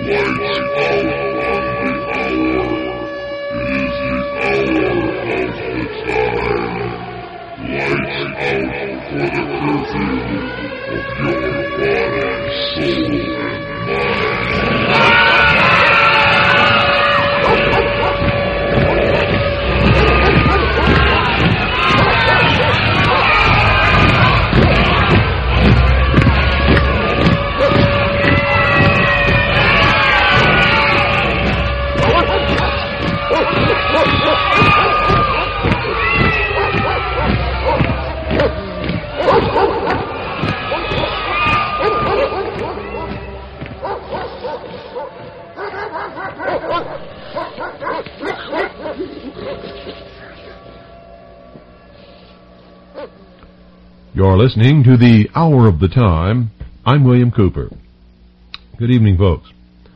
You're listening to the Hour of the Time. I'm William Cooper. Good evening, folks.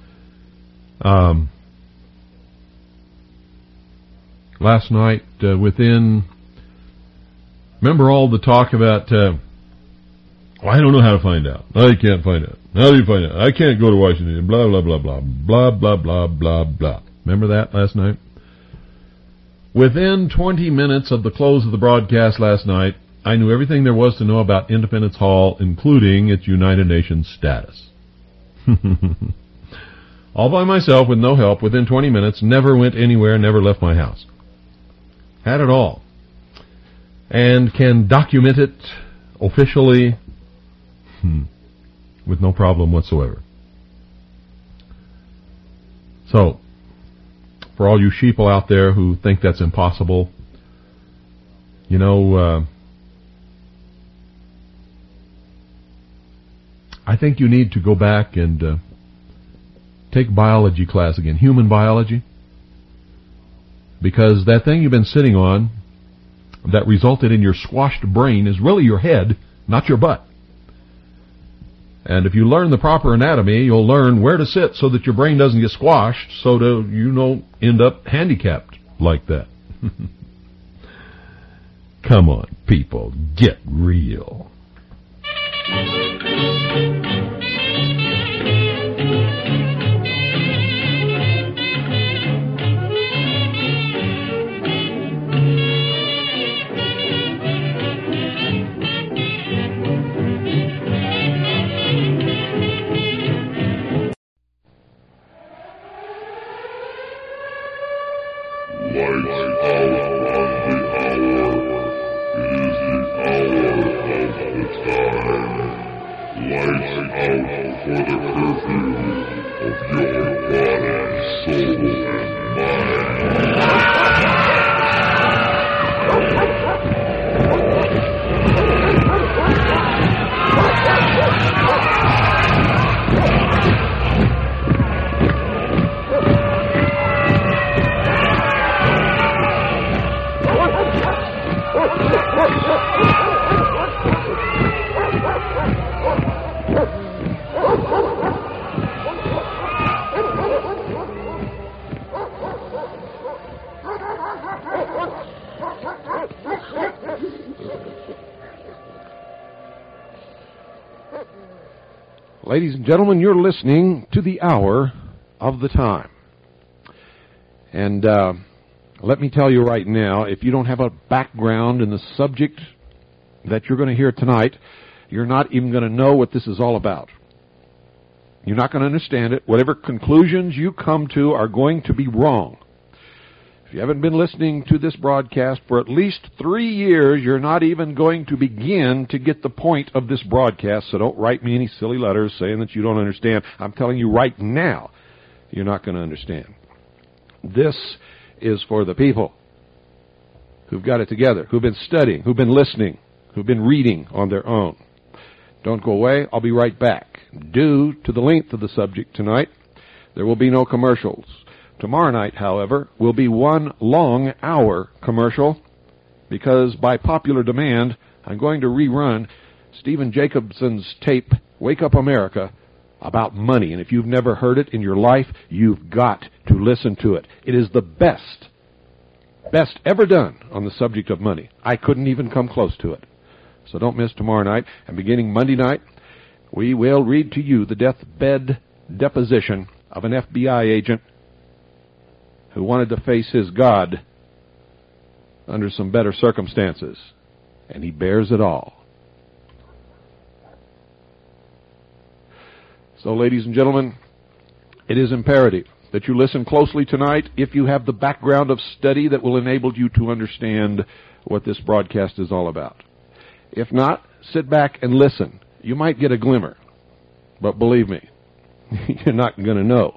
Last night, remember all the talk about, I don't know how to find out. I can't find out. How do you find out? I can't go to Washington. Blah, blah, blah, blah, blah, blah, blah, blah, blah. Remember that last night? Within 20 minutes of the close of the broadcast last night, I knew everything there was to know about Independence Hall, including its United Nations status. All by myself, with no help, within 20 minutes, never went anywhere, never left my house. Had it all. And can document it officially with no problem whatsoever. So, for all you sheeple out there who think that's impossible, I think you need to go back and take biology class again, human biology, because that thing you've been sitting on that resulted in your squashed brain is really your head, not your butt. And if you learn the proper anatomy, you'll learn where to sit so that your brain doesn't get squashed, so that you don't end up handicapped like that. Come on, people, get real. Ladies and gentlemen, you're listening to the Hour of the Time. And let me tell you right now, if you don't have a background in the subject that you're going to hear tonight, you're not even going to know what this is all about. You're not going to understand it. Whatever conclusions you come to are going to be wrong. If you haven't been listening to this broadcast for at least 3 years, you're not even going to begin to get the point of this broadcast, so don't write me any silly letters saying that you don't understand. I'm telling you right now, you're not going to understand. This is for the people who've got it together, who've been studying, who've been listening, who've been reading on their own. Don't go away. I'll be right back. Due to the length of the subject tonight, there will be no commercials. Tomorrow night, however, will be one long hour commercial because by popular demand, I'm going to rerun Stephen Jacobson's tape, Wake Up America, about money. And if you've never heard it in your life, you've got to listen to it. It is the best ever done on the subject of money. I couldn't even come close to it. So don't miss tomorrow night. And beginning Monday night, we will read to you the deathbed deposition of an FBI agent who wanted to face his God under some better circumstances. And he bears it all. So, ladies and gentlemen, it is imperative that you listen closely tonight if you have the background of study that will enable you to understand what this broadcast is all about. If not, sit back and listen. You might get a glimmer, but believe me, you're not going to know.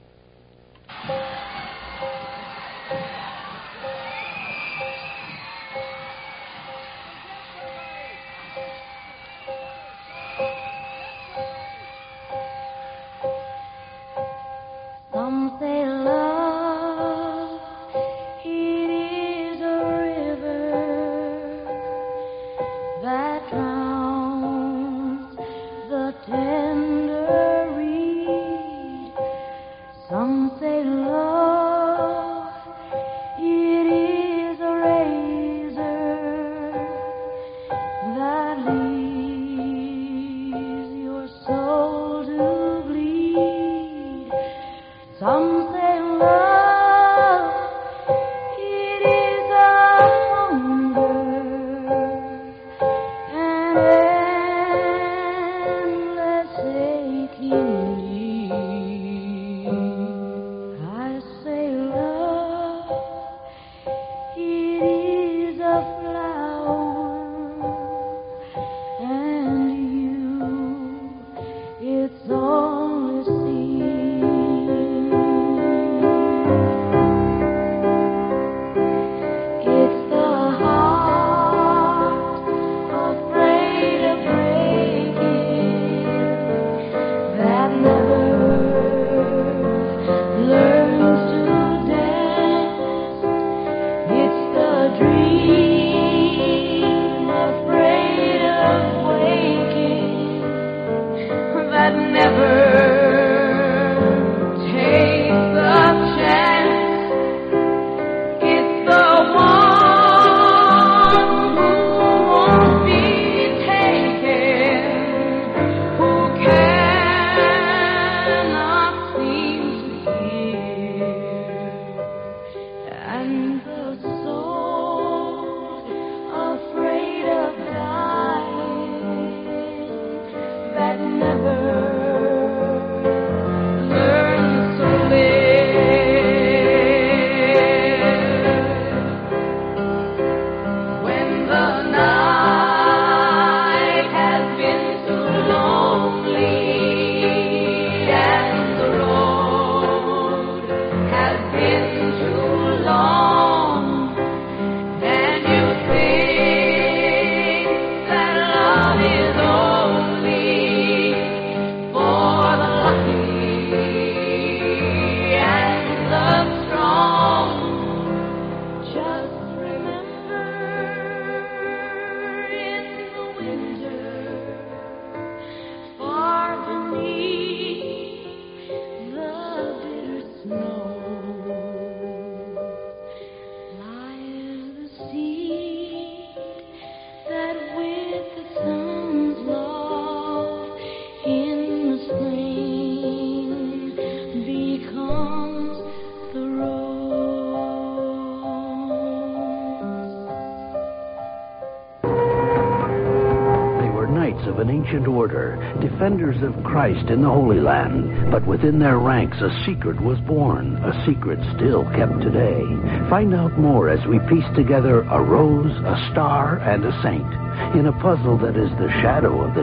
Of an ancient order, defenders of Christ in the Holy Land, but within their ranks a secret was born, a secret still kept today. Find out more as we piece together a rose, a star, and a saint in a puzzle that is the shadow of the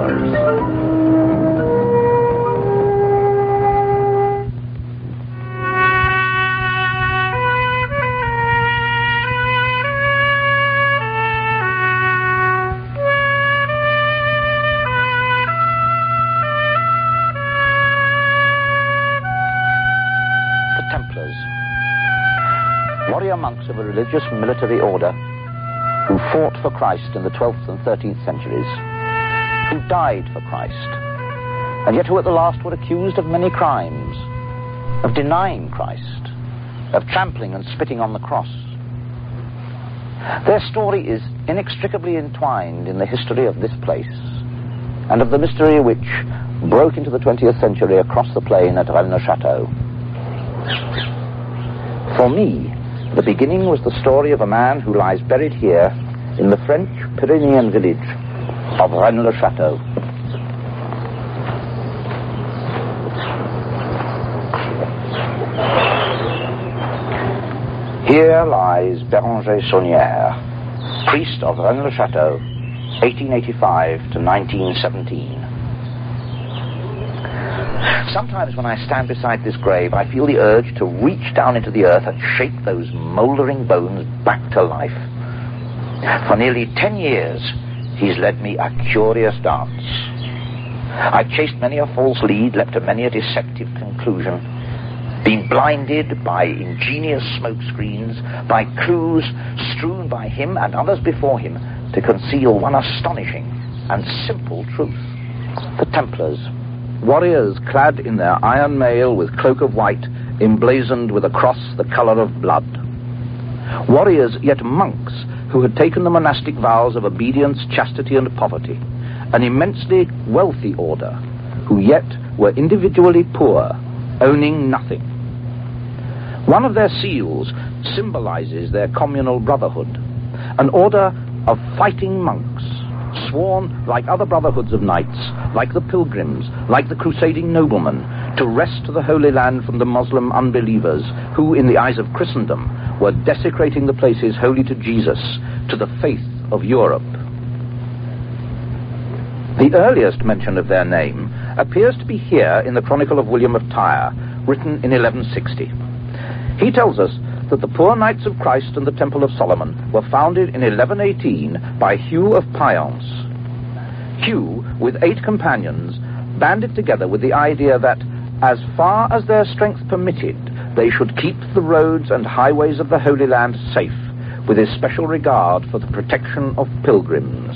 Templars. Monks of a religious military order who fought for Christ in the 12th and 13th centuries, who died for Christ, and yet who at the last were accused of many crimes, of denying Christ, of trampling and spitting on the cross. Their story is inextricably entwined in the history of this place, and of the mystery which broke into the 20th century across the plain at Rennes-le-Château. For me, the beginning was the story of a man who lies buried here in the French Pyrenean village of Rennes-le-Château. Here lies Béranger Saunière, priest of Rennes-le-Château, 1885 to 1917. Sometimes when I stand beside this grave, I feel the urge to reach down into the earth and shake those mouldering bones back to life. For nearly 10 years, he's led me a curious dance. I've chased many a false lead, leapt to many a deceptive conclusion, been blinded by ingenious smoke screens, by clues strewn by him and others before him to conceal one astonishing and simple truth. The Templars, warriors clad in their iron mail with cloak of white, emblazoned with a cross the colour of blood. Warriors, yet monks, who had taken the monastic vows of obedience, chastity, and poverty. An immensely wealthy order, who yet were individually poor, owning nothing. One of their seals symbolizes their communal brotherhood, an order of fighting monks, sworn like other brotherhoods of knights, like the pilgrims, like the crusading noblemen, to wrest the Holy Land from the Muslim unbelievers who, in the eyes of Christendom, were desecrating the places holy to Jesus, to the faith of Europe. The earliest mention of their name appears to be here in the Chronicle of William of Tyre, written in 1160. He tells us that the poor Knights of Christ and the Temple of Solomon were founded in 1118 by Hugh of Payance. Hugh, with 8 companions, banded together with the idea that, as far as their strength permitted, they should keep the roads and highways of the Holy Land safe, with especial regard for the protection of pilgrims.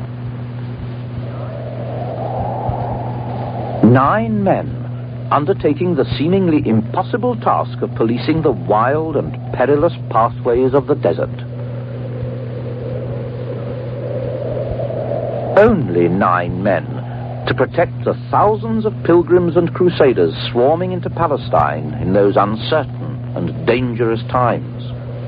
9 men undertaking the seemingly impossible task of policing the wild and perilous pathways of the desert. Only 9 men to protect the thousands of pilgrims and crusaders swarming into Palestine in those uncertain and dangerous times.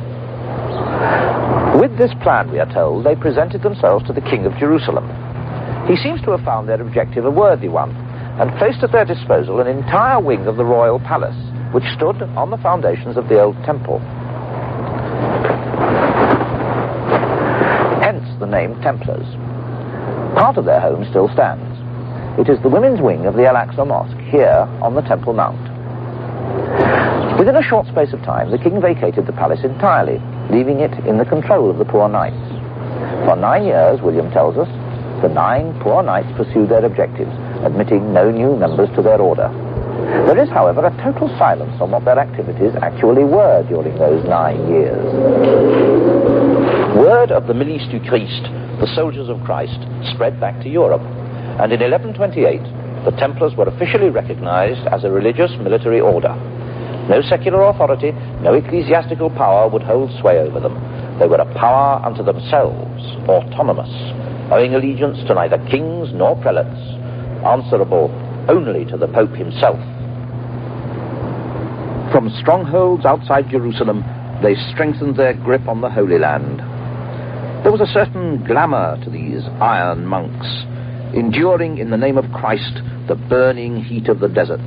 With this plan, we are told, they presented themselves to the King of Jerusalem. He seems to have found their objective a worthy one, and placed at their disposal an entire wing of the royal palace, which stood on the foundations of the old temple. Hence the name Templars. Part of their home still stands. It is the women's wing of the Al-Aqsa Mosque, here on the Temple Mount. Within a short space of time, the king vacated the palace entirely, leaving it in the control of the poor knights. For 9 years, William tells us, the 9 poor knights pursued their objectives, admitting no new members to their order. There is, however, a total silence on what their activities actually were during those 9 years. Word of the Milice du Christ, the soldiers of Christ, spread back to Europe, and in 1128 the Templars were officially recognized as a religious military order. No secular authority, no ecclesiastical power would hold sway over them. They were a power unto themselves, autonomous, owing allegiance to neither kings nor prelates, answerable only to the Pope himself. From strongholds outside Jerusalem, they strengthened their grip on the Holy Land. There was a certain glamour to these iron monks, enduring in the name of Christ the burning heat of the desert.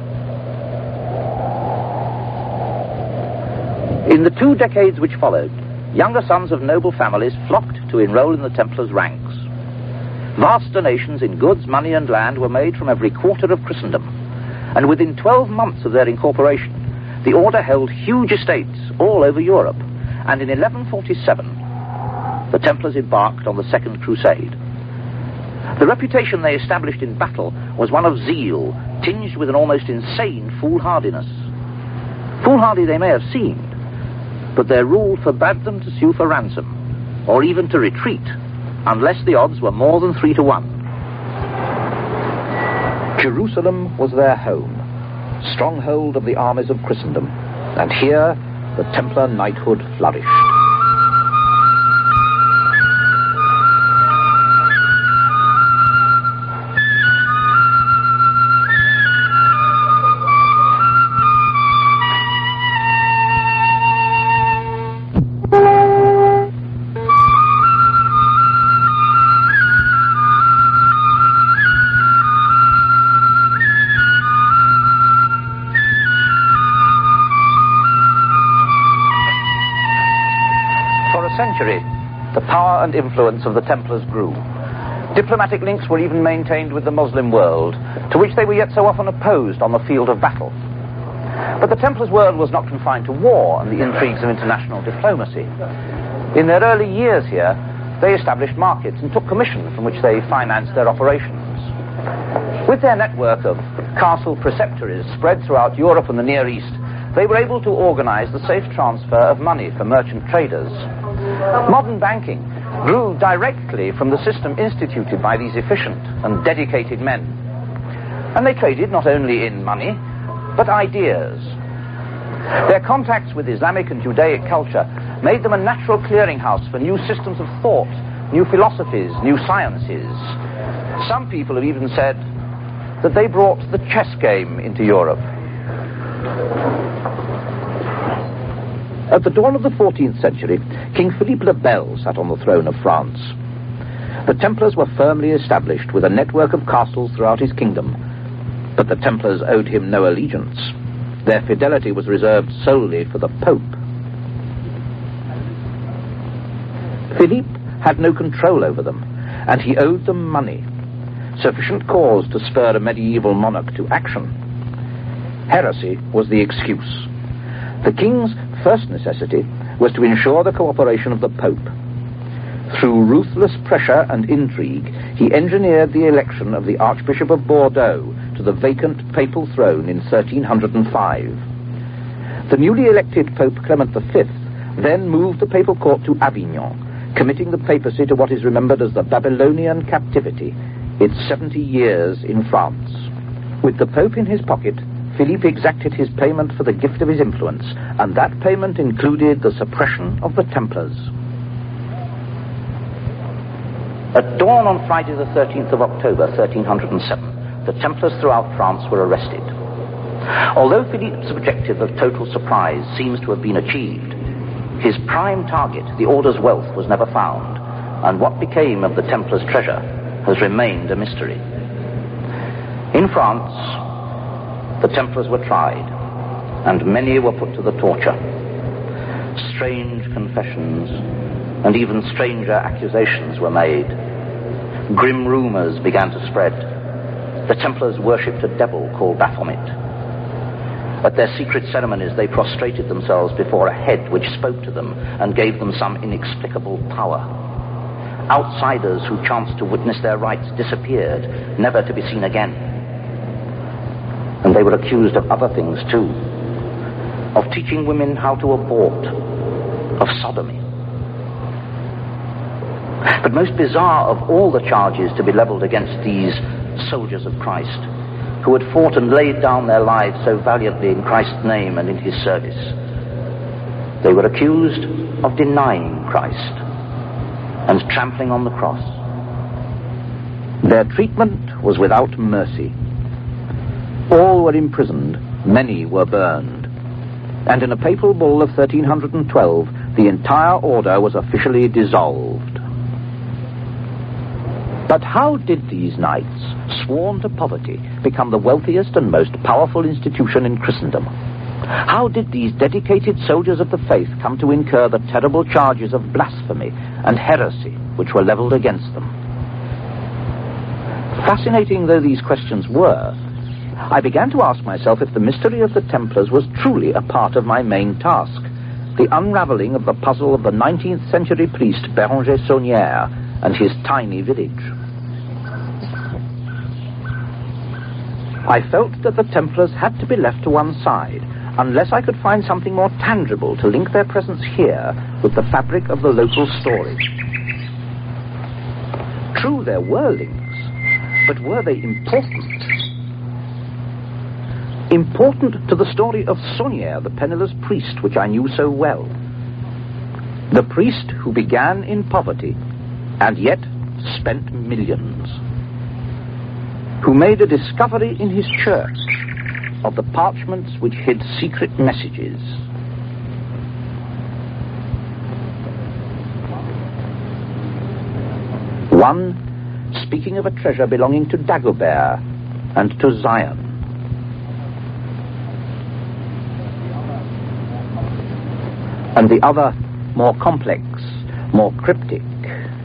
In the 2 decades which followed, younger sons of noble families flocked to enroll in the Templars' ranks. Vast donations in goods, money, and land were made from every quarter of Christendom, and within 12 months of their incorporation, the order held huge estates all over Europe, and in 1147, the Templars embarked on the Second Crusade. The reputation they established in battle was one of zeal, tinged with an almost insane foolhardiness. Foolhardy they may have seemed, but their rule forbade them to sue for ransom, or even to retreat, unless the odds were more than 3 to 1. Jerusalem was their home, stronghold of the armies of Christendom, and here the Templar knighthood flourished. power and influence of the Templars grew. Diplomatic links were even maintained with the Muslim world, to which they were yet so often opposed on the field of battle. But the Templars' world was not confined to war and the intrigues of international diplomacy. In their early years here, they established markets and took commission from which they financed their operations. With their network of castle preceptories spread throughout Europe and the Near East, they were able to organize the safe transfer of money for merchant traders. Modern banking grew directly from the system instituted by these efficient and dedicated men. And they traded not only in money, but ideas. Their contacts with Islamic and Judaic culture made them a natural clearinghouse for new systems of thought, new philosophies, new sciences. Some people have even said that they brought the chess game into Europe. At the dawn of the 14th century, King Philippe le Bel sat on the throne of France. The Templars were firmly established with a network of castles throughout his kingdom, but the Templars owed him no allegiance. Their fidelity was reserved solely for the Pope. Philippe had no control over them, and he owed them money, sufficient cause to spur a medieval monarch to action. Heresy was the excuse. The king's first necessity was to ensure the cooperation of the Pope. Through ruthless pressure and intrigue, he engineered the election of the Archbishop of Bordeaux to the vacant papal throne in 1305. The newly elected Pope Clement V then moved the papal court to Avignon, committing the papacy to what is remembered as the Babylonian captivity, its 70 years in France. With the Pope in his pocket, Philippe exacted his payment for the gift of his influence, and that payment included the suppression of the Templars. At dawn on Friday the 13th of October, 1307, the Templars throughout France were arrested. Although Philippe's objective of total surprise seems to have been achieved, his prime target, the Order's wealth, was never found, and what became of the Templars' treasure has remained a mystery. In France, the Templars were tried, and many were put to the torture. Strange confessions and even stranger accusations were made. Grim rumors began to spread. The Templars worshipped a devil called Baphomet. At their secret ceremonies, they prostrated themselves before a head which spoke to them and gave them some inexplicable power. Outsiders who chanced to witness their rites disappeared, never to be seen again. And they were accused of other things too, of teaching women how to abort, of sodomy. But most bizarre of all the charges to be leveled against these soldiers of Christ, who had fought and laid down their lives so valiantly in Christ's name and in his service, they were accused of denying Christ and trampling on the cross. Their treatment was without mercy. All were imprisoned, many were burned, and in a papal bull of 1312, the entire order was officially dissolved. But how did these knights, sworn to poverty, become the wealthiest and most powerful institution in Christendom? How did these dedicated soldiers of the faith come to incur the terrible charges of blasphemy and heresy which were leveled against them? Fascinating though these questions were, I began to ask myself if the mystery of the Templars was truly a part of my main task, the unraveling of the puzzle of the 19th century priest Béranger Saunière and his tiny village. I felt that the Templars had to be left to one side, unless I could find something more tangible to link their presence here with the fabric of the local story. True, there were links, but were they important? Important to the story of Saunière, the penniless priest, which I knew so well. The priest who began in poverty and yet spent millions. Who made a discovery in his church of the parchments which hid secret messages. One speaking of a treasure belonging to Dagobert and to Zion. And the other more complex, more cryptic,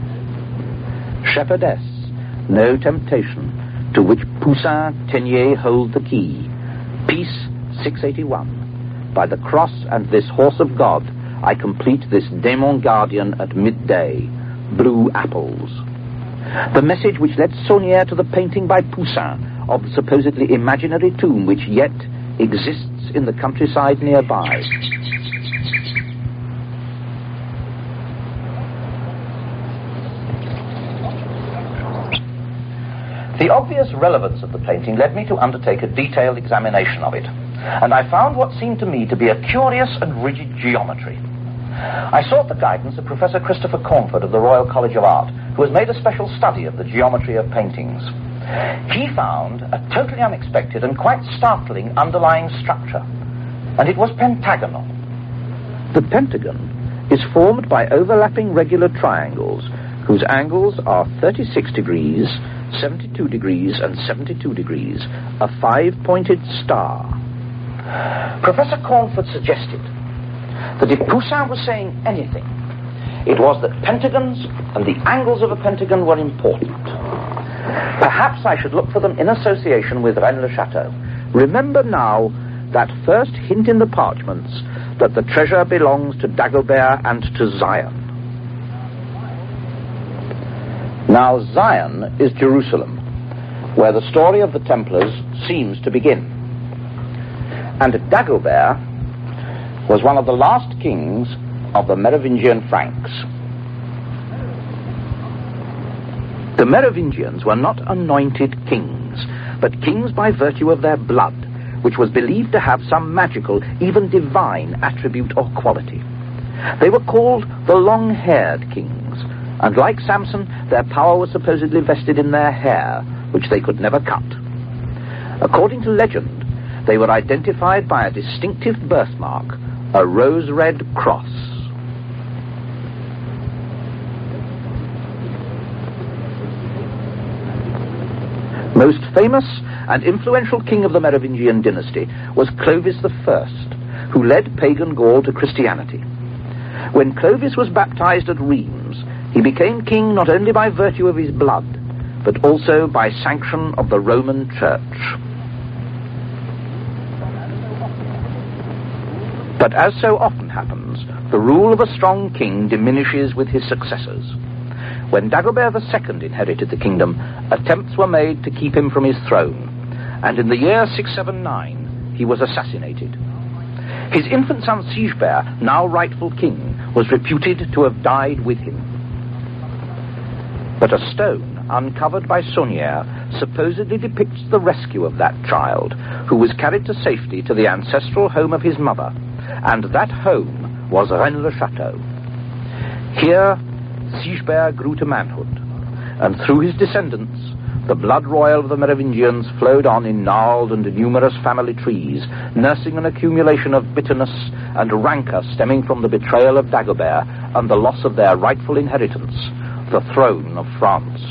Shepherdess, no temptation, to which Poussin Teniers hold the key. Peace, 681. By the cross and this horse of God, I complete this Démon Guardian at midday. Blue apples. The message which led Saunière to the painting by Poussin of the supposedly imaginary tomb which yet exists in the countryside nearby. The obvious relevance of the painting led me to undertake a detailed examination of it, and I found what seemed to me to be a curious and rigid geometry. I sought the guidance of Professor Christopher Cornford of the Royal College of Art, who has made a special study of the geometry of paintings. He found a totally unexpected and quite startling underlying structure, and it was pentagonal. The pentagon is formed by overlapping regular triangles, whose angles are 36 degrees, 72 degrees, and 72 degrees, a 5-pointed star. Professor Cornford suggested that if Poussin was saying anything, it was that pentagons and the angles of a pentagon were important. Perhaps I should look for them in association with Rennes-le-Château. Remember now that first hint in the parchments that the treasure belongs to Dagobert and to Zion. Now Zion is Jerusalem, where the story of the Templars seems to begin. And Dagobert was one of the last kings of the Merovingian Franks. The Merovingians were not anointed kings, but kings by virtue of their blood, which was believed to have some magical, even divine attribute or quality. They were called the long-haired kings, and like Samson, their power was supposedly vested in their hair, which they could never cut. According to legend, they were identified by a distinctive birthmark, a rose-red cross. Most famous and influential king of the Merovingian dynasty was Clovis I, who led pagan Gaul to Christianity. When Clovis was baptized at Rheims, he became king not only by virtue of his blood, but also by sanction of the Roman Church. But as so often happens, the rule of a strong king diminishes with his successors. When Dagobert II inherited the kingdom, attempts were made to keep him from his throne, and in the year 679, he was assassinated. His infant son Sigebert, now rightful king, was reputed to have died with him. But a stone uncovered by Saunière supposedly depicts the rescue of that child, who was carried to safety to the ancestral home of his mother, and that home was Rennes-le-Château. Here, Sigebert grew to manhood, and through his descendants, the blood royal of the Merovingians flowed on in gnarled and numerous family trees, nursing an accumulation of bitterness and rancor stemming from the betrayal of Dagobert and the loss of their rightful inheritance, the throne of France.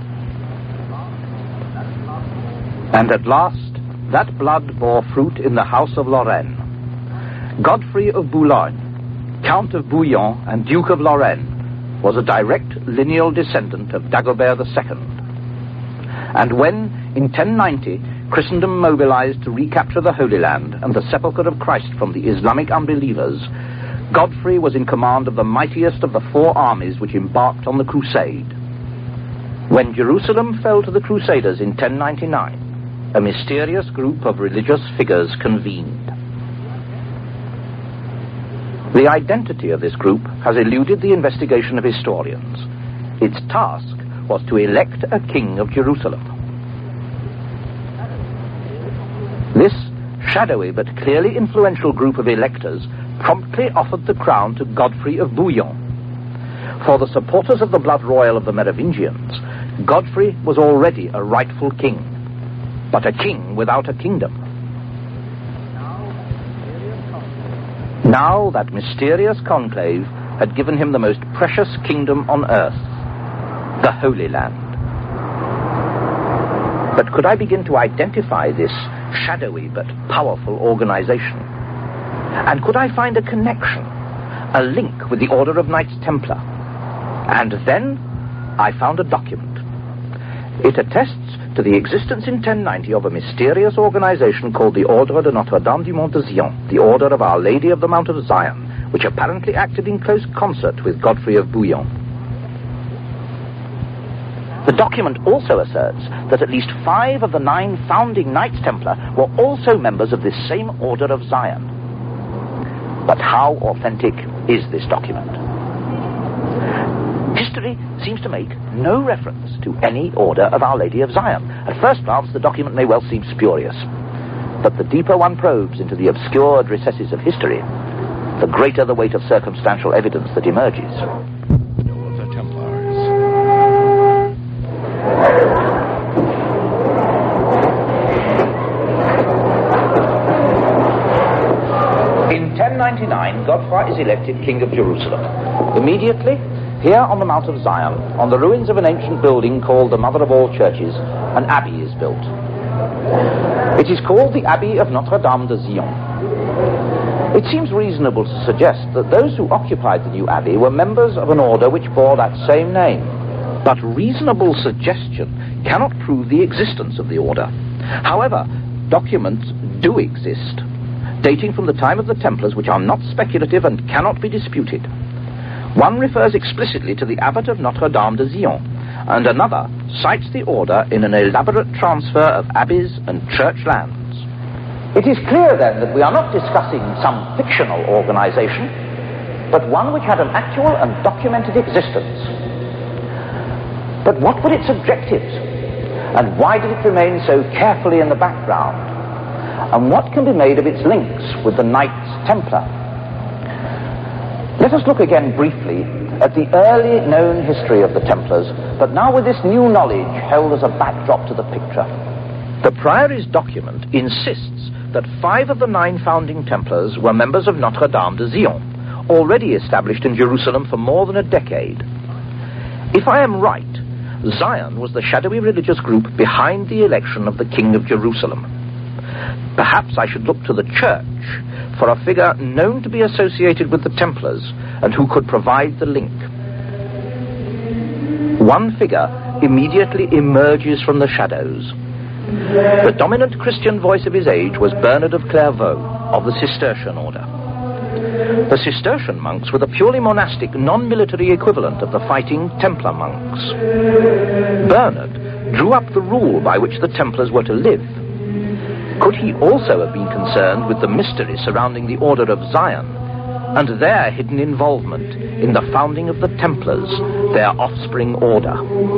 And at last, that blood bore fruit in the house of Lorraine. Godfrey of Boulogne, Count of Bouillon and Duke of Lorraine, was a direct lineal descendant of Dagobert II. And when, in 1090, Christendom mobilized to recapture the Holy Land and the sepulchre of Christ from the Islamic unbelievers, Godfrey was in command of the mightiest of the 4 armies which embarked on the crusade. When Jerusalem fell to the Crusaders in 1099, a mysterious group of religious figures convened. The identity of this group has eluded the investigation of historians. Its task was to elect a king of Jerusalem. This shadowy but clearly influential group of electors promptly offered the crown to Godfrey of Bouillon. For the supporters of the blood royal of the Merovingians, Godfrey was already a rightful king, but a king without a kingdom. Now that mysterious conclave had given him the most precious kingdom on earth, the Holy Land. But could I begin to identify this shadowy but powerful organization? And could I find a connection, a link with the Order of Knights Templar? And then I found a document. It attests to the existence in 1090 of a mysterious organization called the Ordre de Notre-Dame du Mont de Zion, the Order of Our Lady of the Mount of Zion, which apparently acted in close concert with Godfrey of Bouillon. The document also asserts that at least 5 of the 9 founding Knights Templar were also members of this same Order of Zion. But how authentic is this document? History seems to make no reference to any Order of Our Lady of Zion. At first glance, the document may well seem spurious. But the deeper one probes into the obscured recesses of history, the greater the weight of circumstantial evidence that emerges. Of the Templars. In 1099, Godfrey is elected King of Jerusalem. Immediately, here on the Mount of Zion, on the ruins of an ancient building called the Mother of All Churches, an abbey is built. It is called the Abbey of Notre-Dame de Zion. It seems reasonable to suggest that those who occupied the new abbey were members of an order which bore that same name. But reasonable suggestion cannot prove the existence of the order. However, documents do exist, dating from the time of the Templars, which are not speculative and cannot be disputed. One refers explicitly to the Abbot of Notre-Dame de Zion, and another cites the order in an elaborate transfer of abbeys and church lands. It is clear, then, that we are not discussing some fictional organization, but one which had an actual and documented existence. But what were its objectives? And why did it remain so carefully in the background? And what can be made of its links with the Knights Templar? Let us look again briefly at the early known history of the Templars, but now with this new knowledge held as a backdrop to the picture. The Priory's document insists that 5 of the 9 founding Templars were members of Notre-Dame de Zion, already established in Jerusalem for more than a decade. If I am right, Zion was the shadowy religious group behind the election of the King of Jerusalem. Perhaps I should look to the Church for a figure known to be associated with the Templars and who could provide the link. One figure immediately emerges from the shadows. The dominant Christian voice of his age was Bernard of Clairvaux of the Cistercian order. The Cistercian monks were the purely monastic, non-military equivalent of the fighting Templar monks. Bernard drew up the rule by which the Templars were to live. Could he also have been concerned with the mystery surrounding the Order of Zion and their hidden involvement in the founding of the Templars, their offspring order?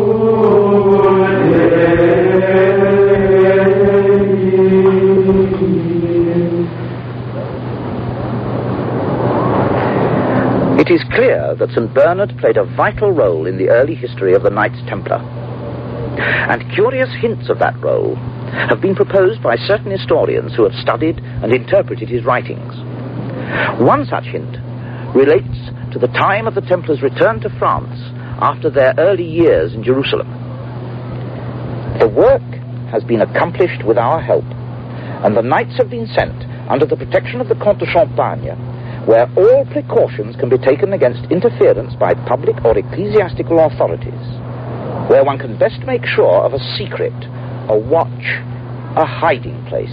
It is clear that St. Bernard played a vital role in the early history of the Knights Templar, and curious hints of that role have been proposed by certain historians who have studied and interpreted his writings. One such hint relates to the time of the Templars' return to France after their early years in Jerusalem. The work has been accomplished with our help, and the knights have been sent under the protection of the Comte de Champagne, where all precautions can be taken against interference by public or ecclesiastical authorities, where one can best make sure of a secret, a watch, a hiding place.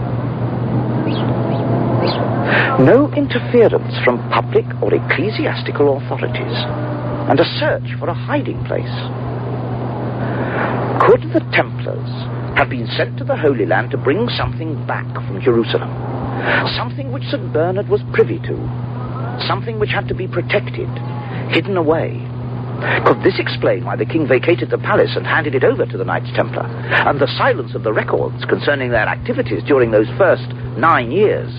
No interference from public or ecclesiastical authorities, and a search for a hiding place. Could the Templars have been sent to the Holy Land to bring something back from Jerusalem? Something which St. Bernard was privy to? Something which had to be protected, hidden away? Could this explain why the king vacated the palace and handed it over to the Knights Templar, and the silence of the records concerning their activities during those first 9 years?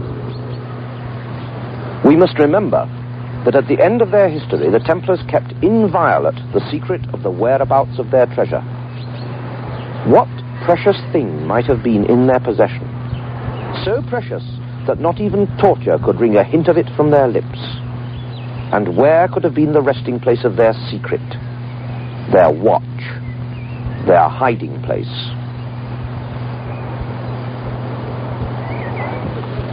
We must remember that at the end of their history, the Templars kept inviolate the secret of the whereabouts of their treasure. What precious thing might have been in their possession? So precious that not even torture could wring a hint of it from their lips. And where could have been the resting place of their secret, their watch, their hiding place?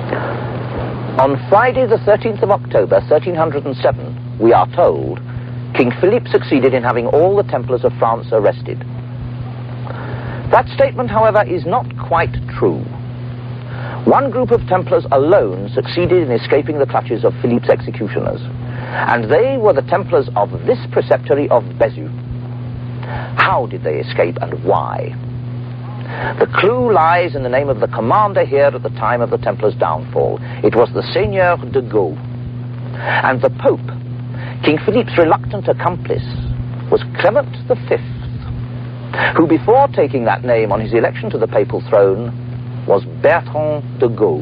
On Friday the 13th of October, 1307, we are told, King Philippe succeeded in having all the Templars of France arrested. That statement, however, is not quite true. One group of Templars alone succeeded in escaping the clutches of Philippe's executioners, and they were the Templars of this preceptory of Bézieux. How did they escape and why? The clue lies in the name of the commander here at the time of the Templars' downfall. It was the Seigneur de Gau. And the Pope, King Philippe's reluctant accomplice, was Clement V, who before taking that name on his election to the papal throne was Bertrand de Gau.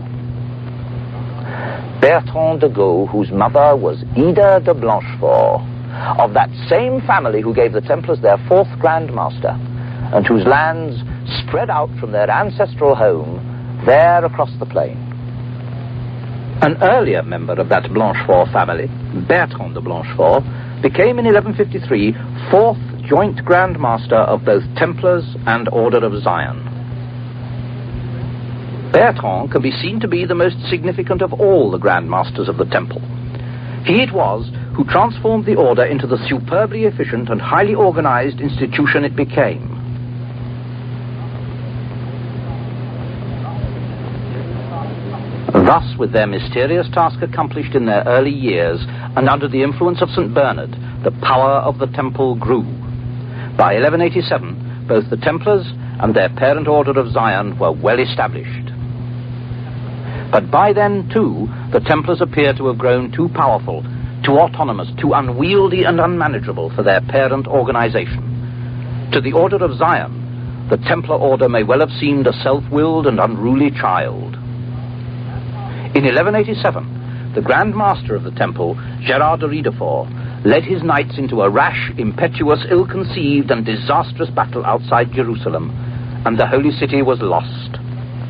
Bertrand de Gau, whose mother was Ida de Blanchefort, of that same family who gave the Templars their fourth Grand Master, and whose lands spread out from their ancestral home there across the plain. An earlier member of that Blanchefort family, Bertrand de Blanchefort, became in 1153 fourth joint Grand Master of both Templars and Order of Zion. Bertrand can be seen to be the most significant of all the Grand Masters of the Temple. He it was who transformed the order into the superbly efficient and highly organized institution it became. Thus, with their mysterious task accomplished in their early years, and under the influence of St. Bernard, the power of the Temple grew. By 1187, both the Templars and their parent Order of Zion were well established. But by then, too, the Templars appear to have grown too powerful, too autonomous, too unwieldy and unmanageable for their parent organization. To the Order of Zion, the Templar Order may well have seemed a self-willed and unruly child. In 1187, the Grand Master of the Temple, Gerard de Riedefort, led his knights into a rash, impetuous, ill-conceived and disastrous battle outside Jerusalem, and the Holy City was lost.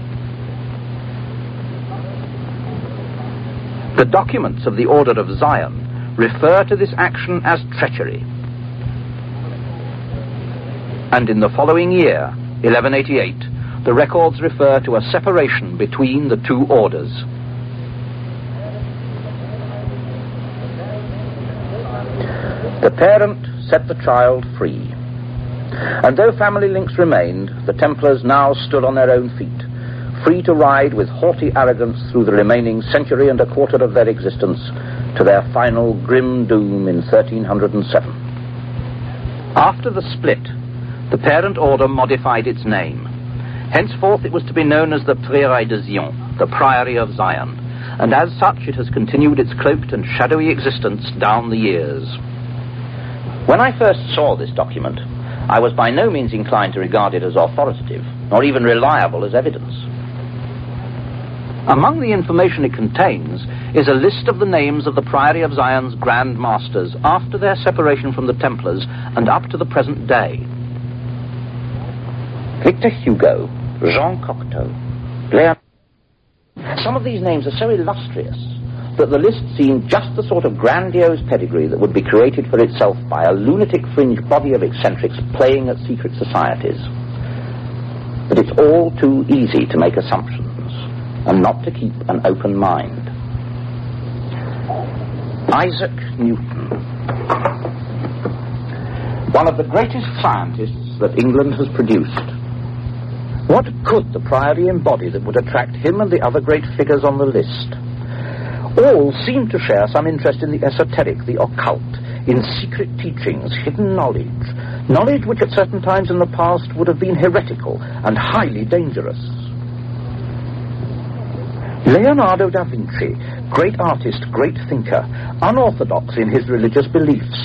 The documents of the Order of Zion refer to this action as treachery. And in the following year, 1188, the records refer to a separation between the two orders. The parent set the child free, and though family links remained, the Templars now stood on their own feet, free to ride with haughty arrogance through the remaining century and a quarter of their existence to their final grim doom in 1307. After the split, the parent order modified its name. Henceforth it was to be known as the Prieuré de Zion, the Priory of Zion, and as such it has continued its cloaked and shadowy existence down the years. When I first saw this document, I was by no means inclined to regard it as authoritative, nor even reliable as evidence. Among the information it contains is a list of the names of the Priory of Zion's Grand Masters after their separation from the Templars and up to the present day. Victor Hugo, Jean Cocteau, Léon... Some of these names are so illustrious that the list seemed just the sort of grandiose pedigree that would be created for itself by a lunatic fringe body of eccentrics playing at secret societies. But it's all too easy to make assumptions and not to keep an open mind. Isaac Newton, one of the greatest scientists that England has produced. What could the Priory embody that would attract him and the other great figures on the list? All seem to share some interest in the esoteric, the occult, in secret teachings, hidden knowledge which at certain times in the past would have been heretical and highly dangerous. Leonardo da Vinci, great artist, great thinker, unorthodox in his religious beliefs.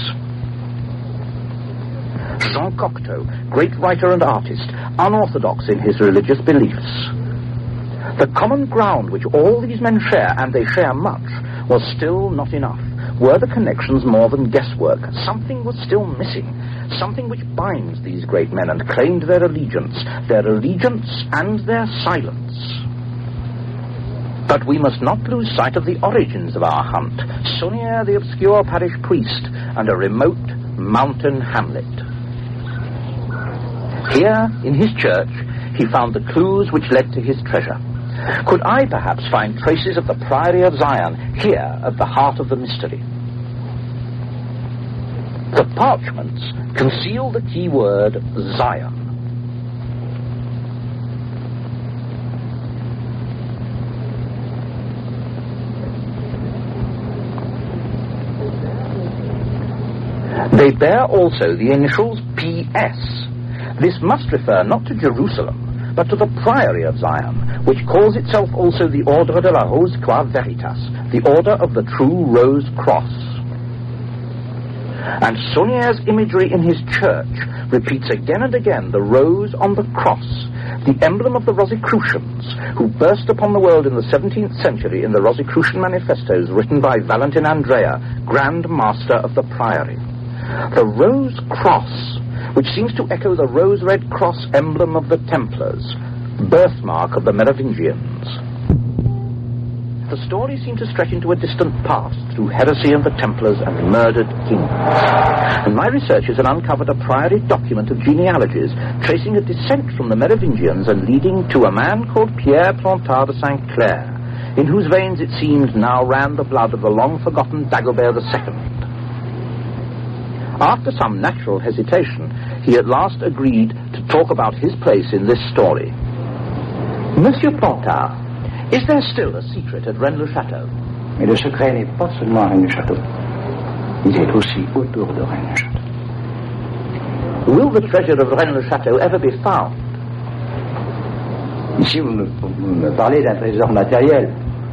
Jean Cocteau, great writer and artist, unorthodox in his religious beliefs. The common ground which all these men share, and they share much, was still not enough. Were the connections more than guesswork? Something was still missing. Something which binds these great men and claimed their allegiance and their silence. But we must not lose sight of the origins of our hunt. Saunier, the obscure parish priest, and a remote mountain hamlet. Here, in his church, he found the clues which led to his treasure. Could I perhaps find traces of the Priory of Zion here at the heart of the mystery? The parchments conceal the key word Zion. They bear also the initials PS. This must refer not to Jerusalem, but to the Priory of Zion, which calls itself also the Ordre de la Rose Croix Veritas, the Order of the True Rose Cross. And Saulniere's imagery in his church repeats again and again the rose on the cross, the emblem of the Rosicrucians, who burst upon the world in the 17th century in the Rosicrucian manifestos written by Valentin Andrea, Grand Master of the Priory. The rose cross, which seems to echo the rose-red cross emblem of the Templars, birthmark of the Merovingians. The story seemed to stretch into a distant past through heresy of the Templars and murdered kings. And my researchers had uncovered a priory document of genealogies tracing a descent from the Merovingians and leading to a man called Pierre Plantard de Saint-Clair, in whose veins it seemed now ran the blood of the long-forgotten Dagobert II. After some natural hesitation, he at last agreed to talk about his place in this story. Monsieur Plantard, is there still a secret at Rennes-le-Château? Mais le secret n'est pas seulement à Rennes-le-Château. Il est aussi autour de Rennes-le-Château. Will the treasure of Rennes-le-Château ever be found? Ici, vous me parlez d'un trésor matériel.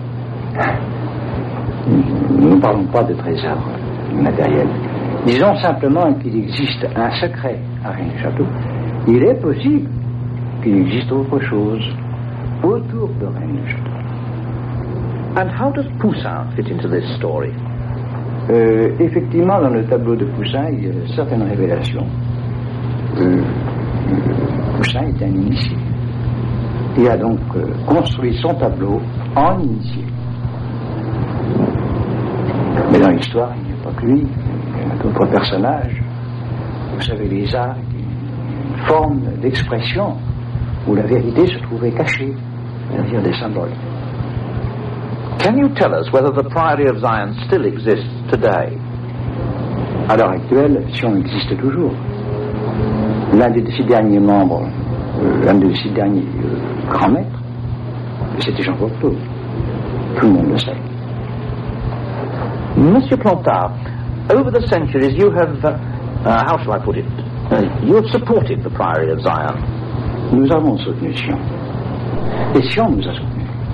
Nous ne parlons pas de trésor matériel. Disons simplement qu'il existe un secret à Rennes-le-Château. Il est possible qu'il existe autre chose autour de Rennes-le-Château. And how does Poussin fit into this story? Effectivement, dans le tableau de Poussin, il y a certaines révélations. Poussin est un initié. Il a donc construit son tableau en initié. Mais dans l'histoire, il n'y a pas que lui. Il y a d'autres personnages. Vous savez, les arts étaient une forme d'expression où la vérité se trouvait cachée derrière des symboles. Can you tell us whether the Priory of Zion still exists today? À l'heure actuelle, Sion existe toujours. L'un de ses derniers membres, l'un de ses derniers grands maîtres, c'était Jean Cocteau. Tout le monde le sait. Monsieur Plantard, over the centuries you have, how shall I put it, you have supported the Priory of Zion. Nous avons soutenu Sion. Et Sion nous a soutenus.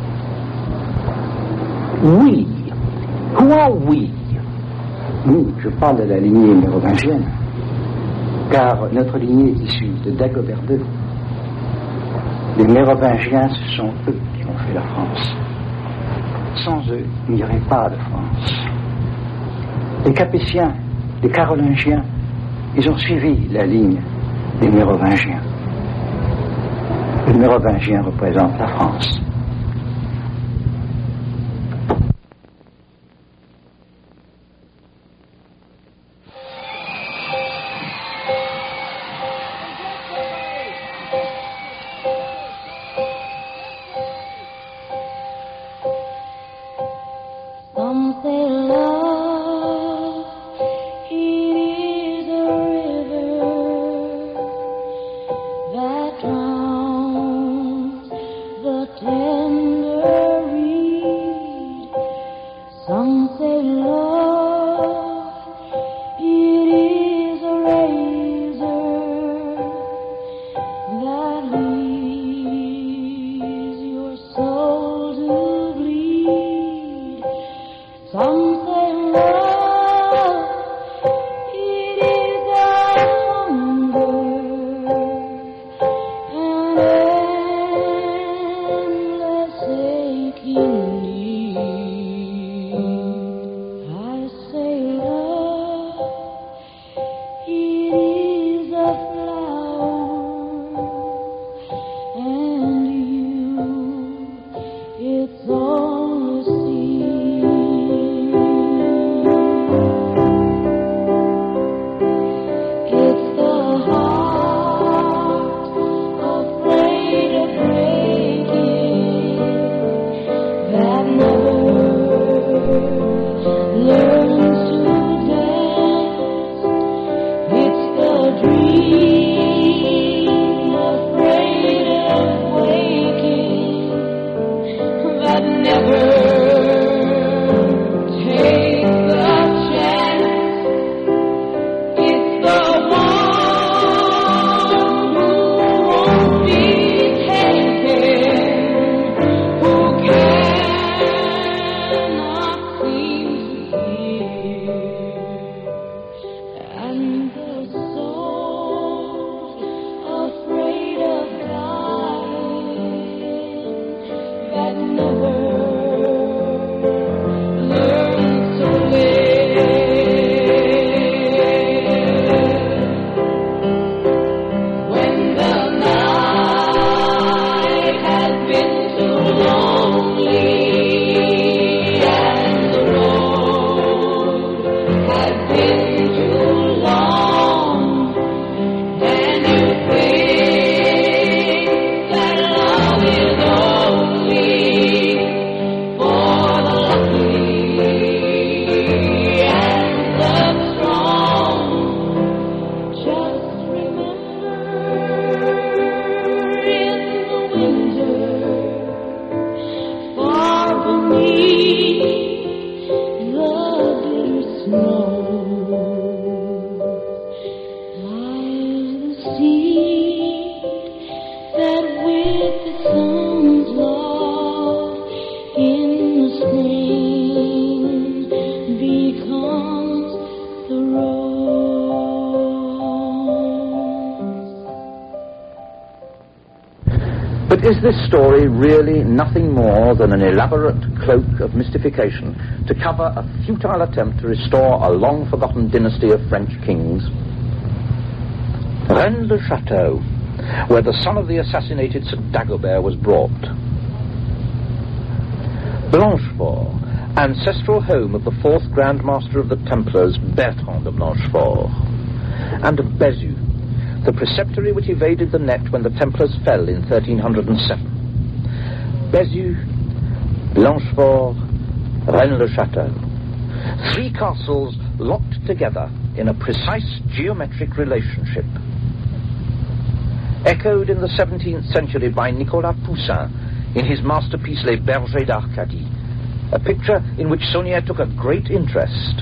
We? Who are we? Nous, je parle de la lignée mérovingienne, car notre lignée est issue de Dagobert II. Les Mérovingiens, ce sont eux qui ont fait la France. Sans eux, il n'y aurait pas de France. Les Capétiens, les Carolingiens, ils ont suivi la ligne des Mérovingiens. Les Mérovingiens représentent la France. But is this story really nothing more than an elaborate cloak of mystification to cover a futile attempt to restore a long-forgotten dynasty of French kings? Rennes-le-Château, where the son of the assassinated St. Dagobert was brought. Blanchefort, ancestral home of the fourth Grand Master of the Templars, Bertrand de Blanchefort. And Bézieux, the preceptory which evaded the net when the Templars fell in 1307. Bézieux, Blanchefort, Rennes-le-Château. Three castles locked together in a precise geometric relationship. Echoed in the 17th century by Nicolas Poussin in his masterpiece Les Bergers d'Arcadie, a picture in which Saunière took a great interest.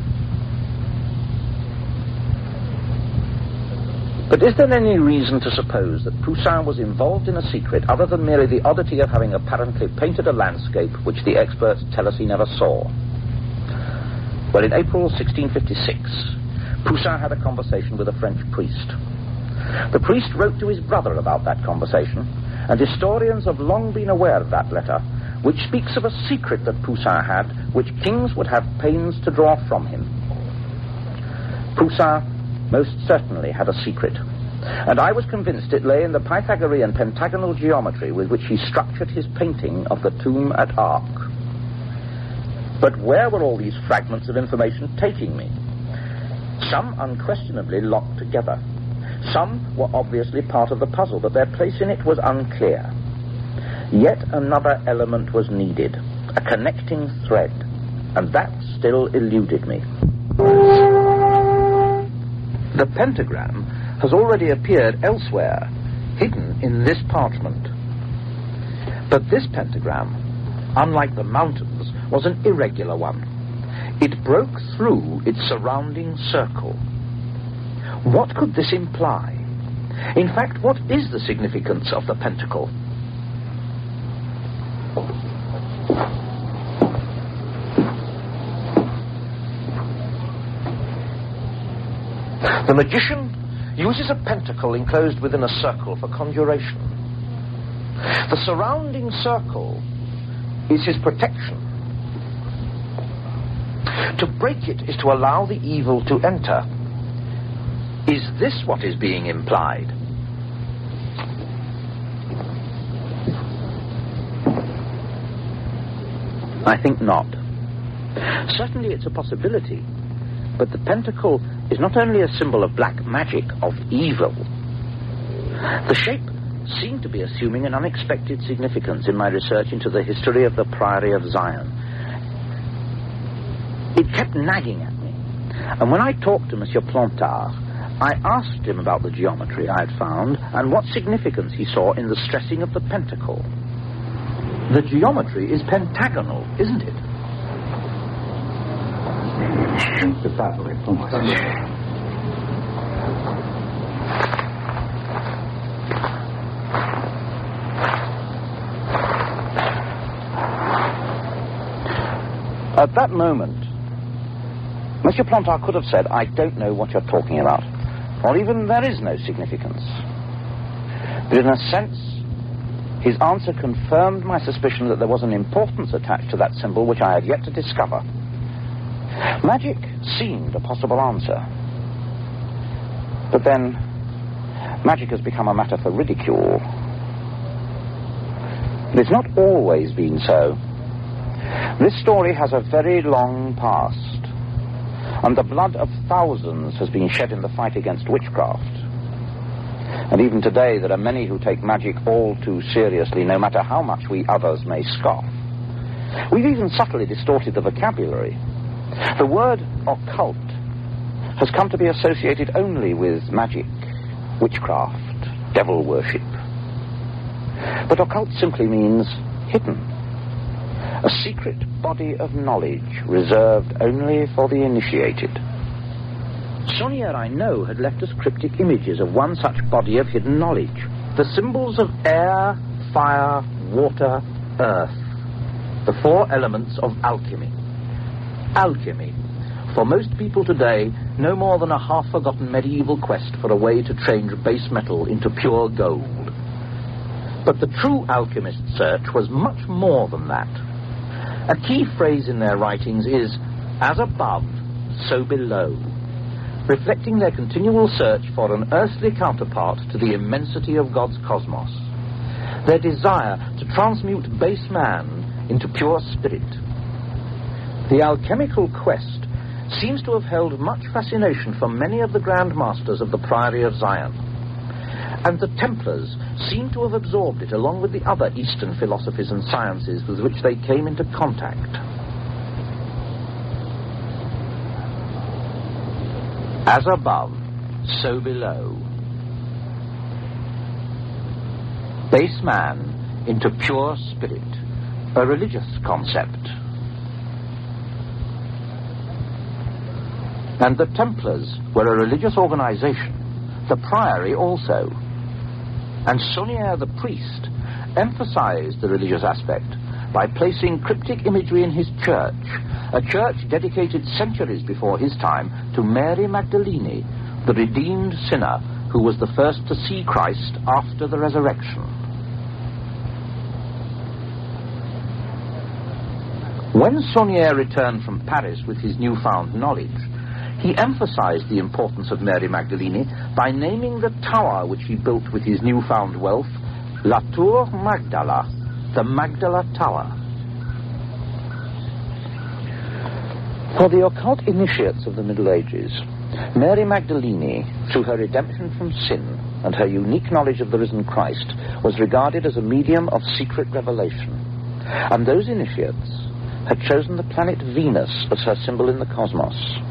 But is there any reason to suppose that Poussin was involved in a secret other than merely the oddity of having apparently painted a landscape which the experts tell us he never saw? Well, in April 1656, Poussin had a conversation with a French priest. The priest wrote to his brother about that conversation, and historians have long been aware of that letter, which speaks of a secret that Poussin had, which kings would have pains to draw from him. Poussin most certainly had a secret, and I was convinced it lay in the Pythagorean pentagonal geometry with which he structured his painting of the tomb at Arques. But where were all these fragments of information taking me? Some unquestionably locked together. Some were obviously part of the puzzle, but their place in it was unclear. Yet another element was needed, a connecting thread, and that still eluded me. The pentagram has already appeared elsewhere, hidden in this parchment. But this pentagram, unlike the mountains, was an irregular one. It broke through its surrounding circle. What could this imply? In fact, what is the significance of the pentacle? The magician uses a pentacle enclosed within a circle for conjuration. The surrounding circle is his protection. To break it is to allow the evil to enter. Is this what is being implied? I think not. Certainly it's a possibility, but the pentacle is not only a symbol of black magic, of evil. The shape seemed to be assuming an unexpected significance in my research into the history of the Priory of Zion. It kept nagging at me, and when I talked to Monsieur Plantard, I asked him about the geometry I had found and what significance he saw in the stressing of the pentacle. The geometry is pentagonal, isn't it? Je ne peux pas vous répondre à ça. At that moment, Monsieur Plantard could have said, I don't know what you're talking about, or even there is no significance. But in a sense, his answer confirmed my suspicion that there was an importance attached to that symbol which I had yet to discover. Magic seemed a possible answer. But then, magic has become a matter for ridicule. But it's not always been so. This story has a very long past, and the blood of thousands has been shed in the fight against witchcraft. And even today there are many who take magic all too seriously, no matter how much we others may scoff. We've even subtly distorted the vocabulary. The word occult has come to be associated only with magic, witchcraft, devil worship. But occult simply means hidden. A secret body of knowledge reserved only for the initiated. Saunière, I know, had left us cryptic images of one such body of hidden knowledge. The symbols of air, fire, water, earth. The four elements of alchemy. Alchemy, for most people today, no more than a half-forgotten medieval quest for a way to change base metal into pure gold. But the true alchemist's search was much more than that. A key phrase in their writings is, as above, so below, reflecting their continual search for an earthly counterpart to the immensity of God's cosmos, their desire to transmute base man into pure spirit. The alchemical quest seems to have held much fascination for many of the Grand Masters of the Priory of Zion, and the Templars seem to have absorbed it along with the other Eastern philosophies and sciences with which they came into contact. As above, so below. Base man into pure spirit, a religious concept. And the Templars were a religious organization, the Priory also. And Saunière the priest emphasized the religious aspect by placing cryptic imagery in his church, a church dedicated centuries before his time to Mary Magdalene, the redeemed sinner who was the first to see Christ after the resurrection. When Saunière returned from Paris with his newfound knowledge, he emphasized the importance of Mary Magdalene by naming the tower which he built with his newfound wealth, La Tour Magdala, the Magdala Tower. For the occult initiates of the Middle Ages, Mary Magdalene, through her redemption from sin and her unique knowledge of the risen Christ, was regarded as a medium of secret revelation. And those initiates had chosen the planet Venus as her symbol in the cosmos.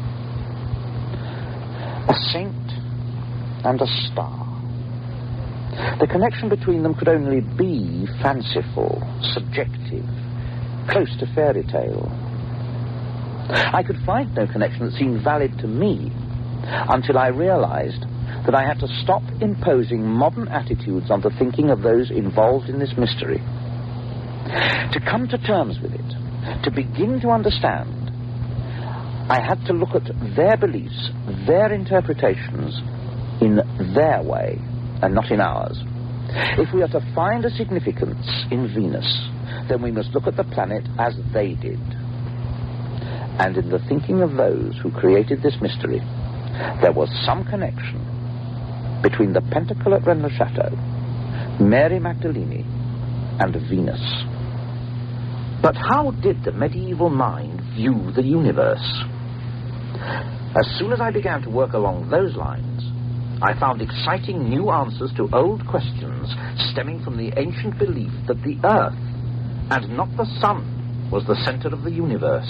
A saint and a star. The connection between them could only be fanciful, subjective, close to fairy tale. I could find no connection that seemed valid to me until I realized that I had to stop imposing modern attitudes on the thinking of those involved in this mystery. To come to terms with it, to begin to understand, I had to look at their beliefs, their interpretations, in their way, and not in ours. If we are to find a significance in Venus, then we must look at the planet as they did. And in the thinking of those who created this mystery, there was some connection between the pentacle at Rennes-le-Château, Mary Magdalene, and Venus. But how did the medieval mind view the universe? As soon as I began to work along those lines, I found exciting new answers to old questions stemming from the ancient belief that the Earth, and not the Sun, was the center of the universe.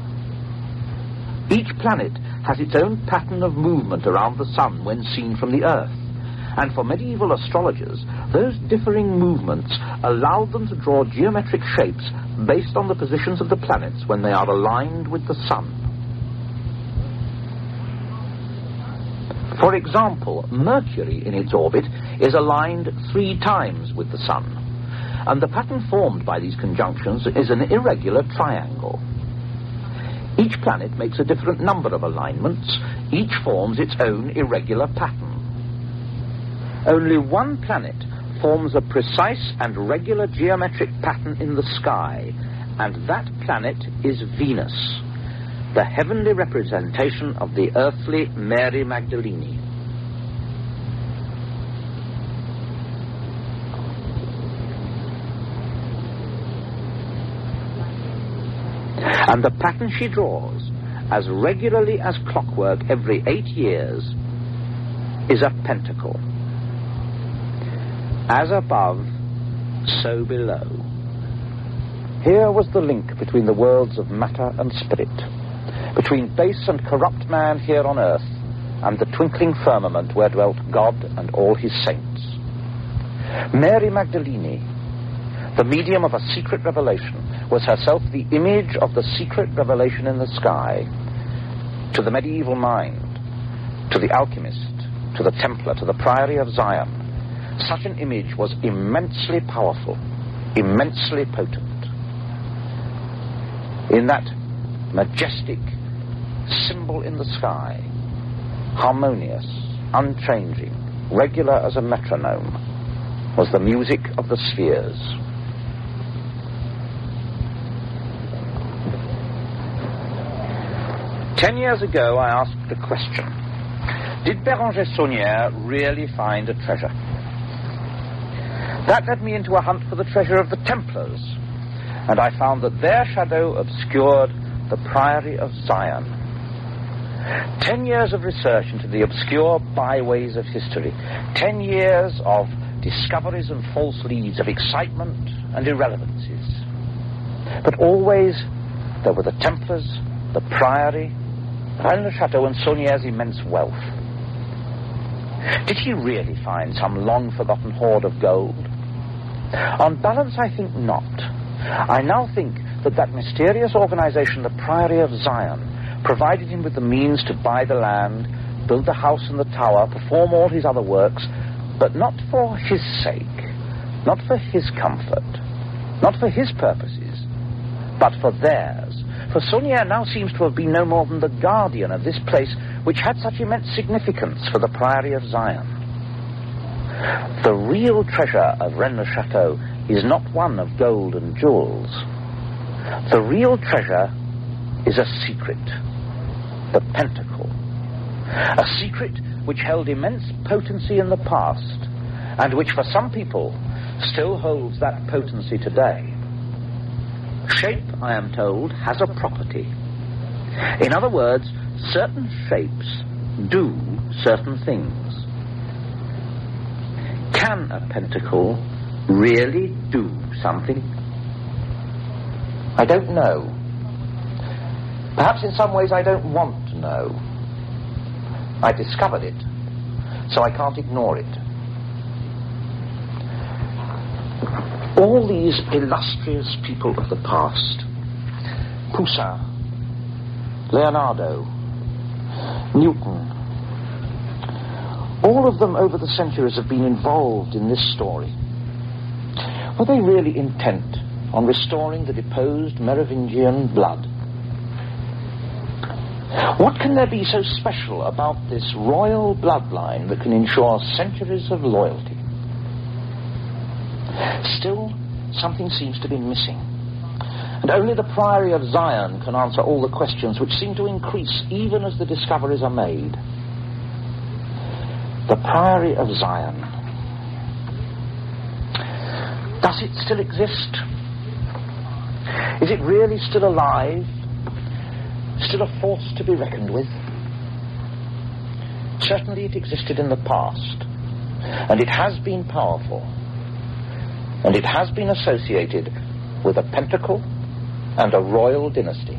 Each planet has its own pattern of movement around the Sun when seen from the Earth, and for medieval astrologers, those differing movements allowed them to draw geometric shapes based on the positions of the planets when they are aligned with the Sun. For example, Mercury in its orbit is aligned 3 times with the Sun, and the pattern formed by these conjunctions is an irregular triangle. Each planet makes a different number of alignments, each forms its own irregular pattern. Only one planet forms a precise and regular geometric pattern in the sky, and that planet is Venus, the heavenly representation of the earthly Mary Magdalene. And the pattern she draws, as regularly as clockwork every 8 years, is a pentacle. As above, so below. Here was the link between the worlds of matter and spirit, between base and corrupt man here on earth and the twinkling firmament where dwelt God and all his saints. Mary Magdalene, the medium of a secret revelation, was herself the image of the secret revelation in the sky. To the medieval mind, to the alchemist, to the Templar, to the Priory of Zion, such an image was immensely powerful, immensely potent. In that majestic symbol in the sky, harmonious, unchanging, regular as a metronome, was the music of the spheres. "10 years ago, I asked the question, did Béranger Saunière really find a treasure? That led me into a hunt for the treasure of the Templars, and I found that their shadow obscured the Priory of Zion. 10 years of research into the obscure byways of history, 10 years of discoveries and false leads, of excitement and irrelevancies. But always there were the Templars, the Priory, Rennes-le-Château, and Saunière's immense wealth. Did he really find some long-forgotten hoard of gold? On balance, I think not. I now think that mysterious organization, the Priory of Zion, provided him with the means to buy the land, build the house and the tower, perform all his other works, but not for his sake, not for his comfort, not for his purposes, but for theirs. For Saunière now seems to have been no more than the guardian of this place which had such immense significance for the Priory of Zion. The real treasure of Rennes-le-Château is not one of gold and jewels. The real treasure is a secret, the Pentacle. A secret which held immense potency in the past, and which for some people still holds that potency today. Shape, I am told, has a property. In other words, certain shapes do certain things. Can a pentacle really do something? I don't know. Perhaps in some ways I don't want to know. I discovered it, so I can't ignore it. All these illustrious people of the past, Poussin, Leonardo, Newton, all of them over the centuries have been involved in this story. Were they really intent on restoring the deposed Merovingian blood? What can there be so special about this royal bloodline that can ensure centuries of loyalty? Still, something seems to be missing. And only the Priory of Zion can answer all the questions which seem to increase even as the discoveries are made. The Priory of Zion. Does it still exist? Is it really still alive? Still a force to be reckoned with? Certainly it existed in the past, and it has been powerful, and it has been associated with a pentacle and a royal dynasty.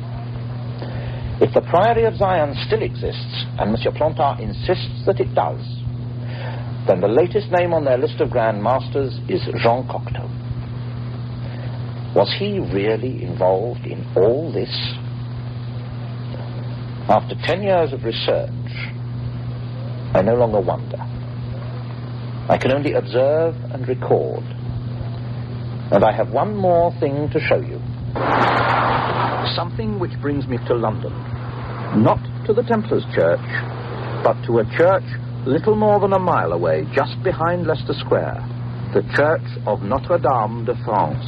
If the Priory of Zion still exists, and Monsieur Plantard insists that it does, then the latest name on their list of Grand Masters is Jean Cocteau. Was he really involved in all this? After 10 years of research, I no longer wonder. I can only observe and record. And I have one more thing to show you. Something which brings me to London. Not to the Templars' church, but to a church little more than a mile away, just behind Leicester Square, the Church of Notre-Dame de France.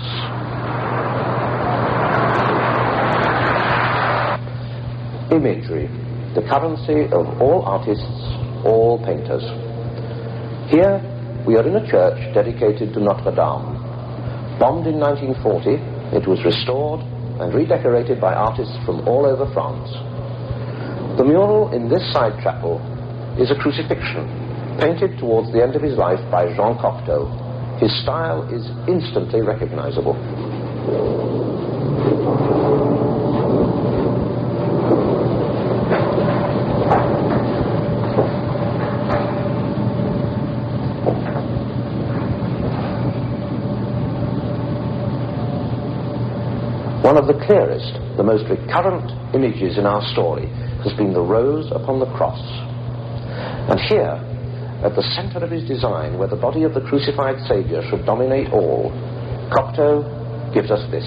Imagery, the currency of all artists, all painters. Here we are in a church dedicated to Notre-Dame. Bombed in 1940, it was restored and redecorated by artists from all over France. The mural in this side chapel is a crucifixion, painted towards the end of his life by Jean Cocteau. His style is instantly recognizable. One of the clearest, the most recurrent images in our story has been the rose upon the cross. And here, at the center of his design, where the body of the crucified Saviour should dominate all, Cocteau gives us this.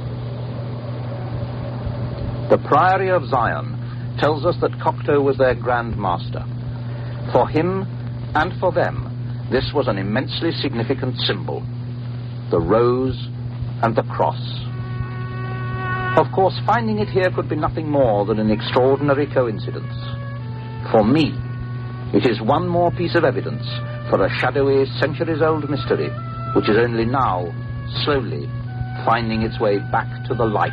The Priory of Zion tells us that Cocteau was their Grand Master. For him and for them, this was an immensely significant symbol, the rose and the cross. Of course, finding it here could be nothing more than an extraordinary coincidence. For me, it is one more piece of evidence for a shadowy, centuries-old mystery, which is only now, slowly, finding its way back to the light.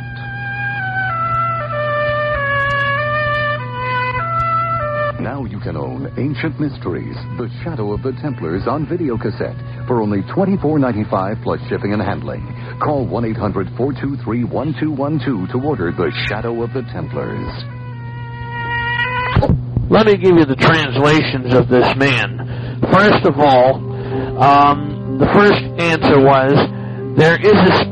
Now you can own Ancient Mysteries, The Shadow of the Templars on videocassette for only $24.95 plus shipping and handling. Call 1-800-423-1212 to order The Shadow of the Templars. Let me give you the translations of this man. First of all, the first answer was, there is a...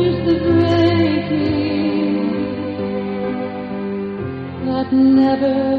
Never